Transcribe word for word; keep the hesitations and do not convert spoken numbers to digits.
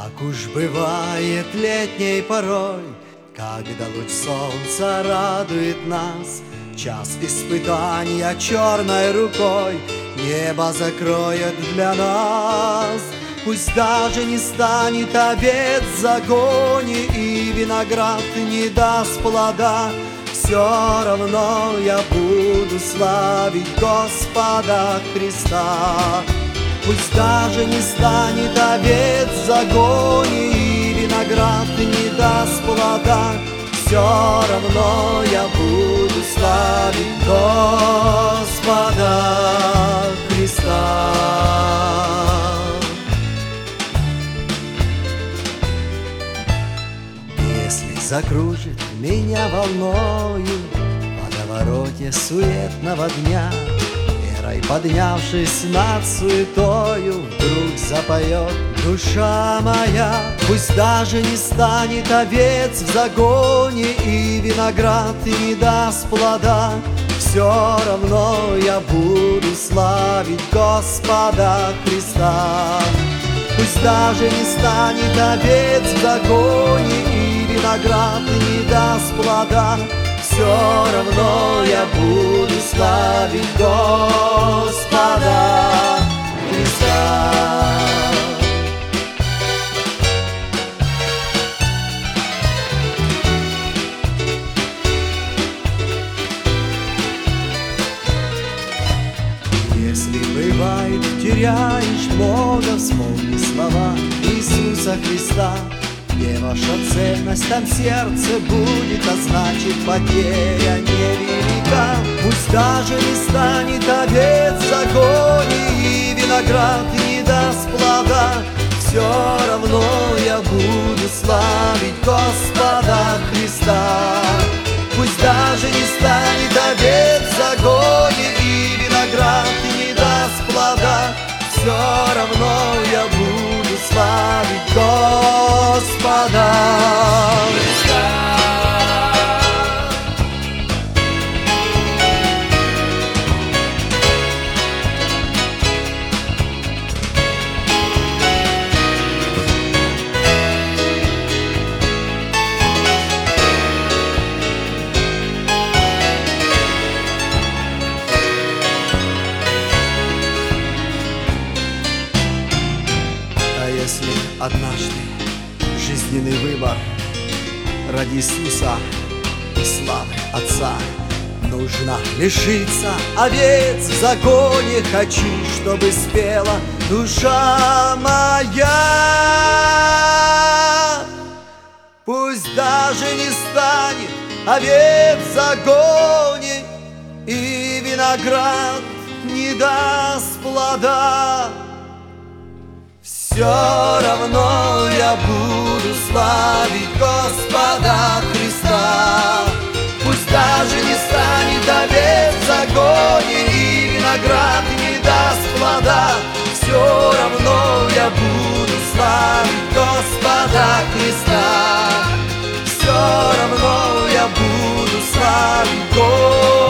Как уж бывает летней порой, когда луч солнца радует нас, час испытания черной рукой небо закроет для нас. Пусть даже не станет овец в загоне и виноград не даст плода, все равно я буду славить Господа Христа. Пусть даже не станет овец в загоне и виноград не даст плода, все равно я буду славить Господа Христа. Если закружит меня волною в водовороте суетного дня, верой поднявшись над суетою, вдруг запоет душа моя. Пусть даже не станет овец в загоне и виноград не даст плода, все равно я буду славить Господа Христа. Пусть даже не станет овец в загоне и виноград не даст плода, все равно я буду славить Господа Христа. Если бывает теряешь много, вспомни слова Иисуса Христа. Где ваша ценность, там сердце будет, а значит потеря невелика. Пусть даже не станет овец в загоне и виноград не даст плода, все равно я буду славить Господа Христа. Пусть даже не станет овец в загоне и виноград не даст плода, все равно я буду славить Господа Христа. Если однажды жизненный выбор ради Иисуса и славы Отца нужно лишиться овец в загоне, хочу, чтобы спела душа моя. Пусть даже не станет овец в загоне и виноград не даст плода, все равно я буду славить Господа Христа. Пусть даже не станет овец в загоне и виноград не даст плода, все равно я буду славить Господа Христа. Все равно я буду славить Господа.